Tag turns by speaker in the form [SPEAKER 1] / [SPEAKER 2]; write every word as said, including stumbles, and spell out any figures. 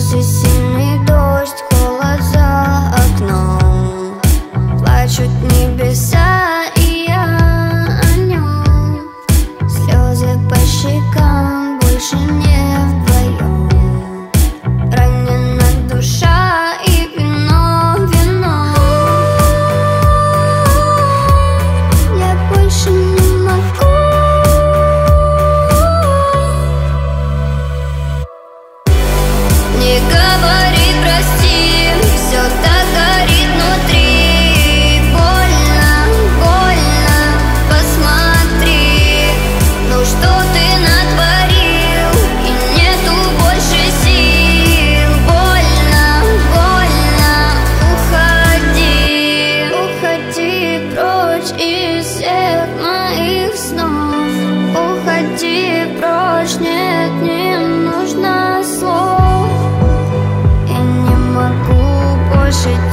[SPEAKER 1] слезы, сильный дождь, холод за окном. Плачут небеса, и я о нем. Слезы по щекам, больше не вдвоем. Ранена душа и вино, вино. Я больше не могу. Не говори прости, все так горит внутри. Больно, больно, посмотри. Ну что ты натворил, и нету больше сил. Больно, больно, уходи. Уходи прочь из всех моих снов. Уходи прочь, нет, не нужно слов. Я не могу больше